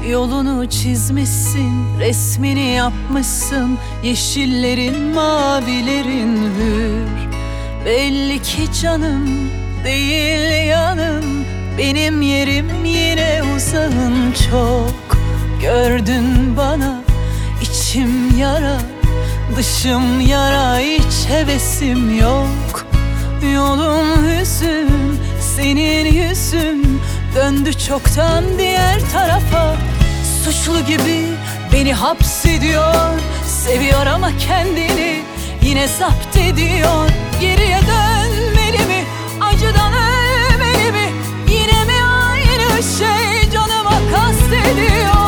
Yolunu çizmişsin, resmini yapmışsın. Yeşillerin, mavilerin hür. Belli ki canım değil yanım. Benim yerim yine uzağın çok. Gördün bana içim yara, dışım yara, hiç hevesim yok. Yolum hüzün, senin yüzün döndü çoktan diğer tarafa. Suçlu gibi beni hapsediyor, seviyor ama kendini yine zapt ediyor. Geriye dönmeli mi, acıdan ölmeli mi? Yine mi aynı şey canıma kastediyor?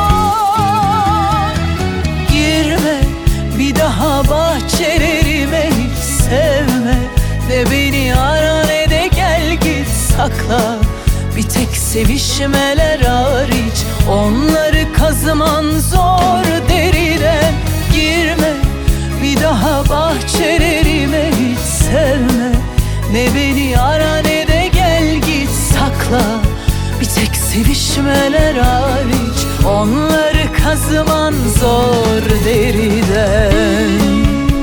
Girme bir daha bahçelerime, hiç sevme. Ne beni ara ne de gel git sakla. Bir tek sevişmeler hariç, onları kazıman zor deriden. Girme bir daha bahçelerime, hiç sevme. Ne beni ara ne de gel git sakla. Bir tek sevişmeler hariç, onları kazıman zor deriden.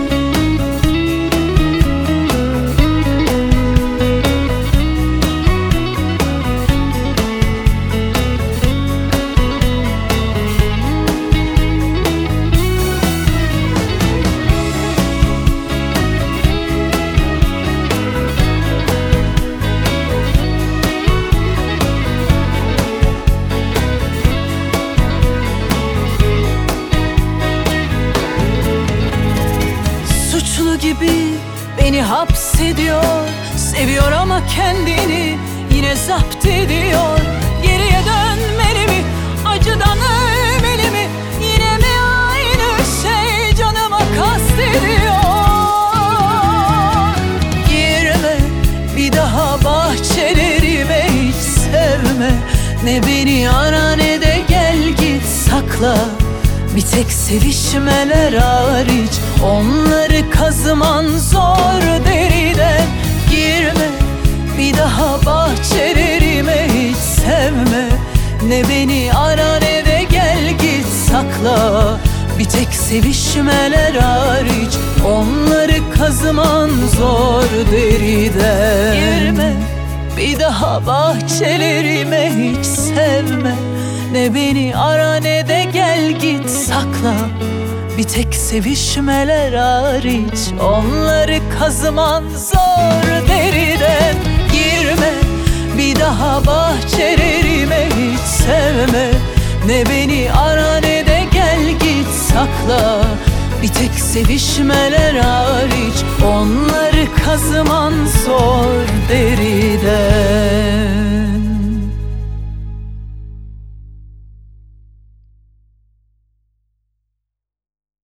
Gibi beni hapsediyor, seviyor ama kendini yine zapt ediyor. Geriye dönmeli mi, acıdan ölmeli mi? Yine mi aynı şey canıma kastediyor? Girme bir daha bahçelerime, hiç sevme. Ne beni ara ne de gel git sakla. Bir tek sevişmeler hariç, onları kazıman zor deriden. Girme bir daha bahçelerime, hiç sevme. Ne beni ara ne de gel git sakla. Bir tek sevişmeler hariç, onları kazıman zor deriden. Girme bir daha bahçelerime, hiç sevme. Ne beni ara ne de gel git sakla. Bir tek sevişmeler hariç, onları kazıman zor deriden. Girme bir daha bahçelerime, hiç sevme. Ne beni ara ne de gel git sakla. Bir tek sevişmeler hariç, onları kazıman zor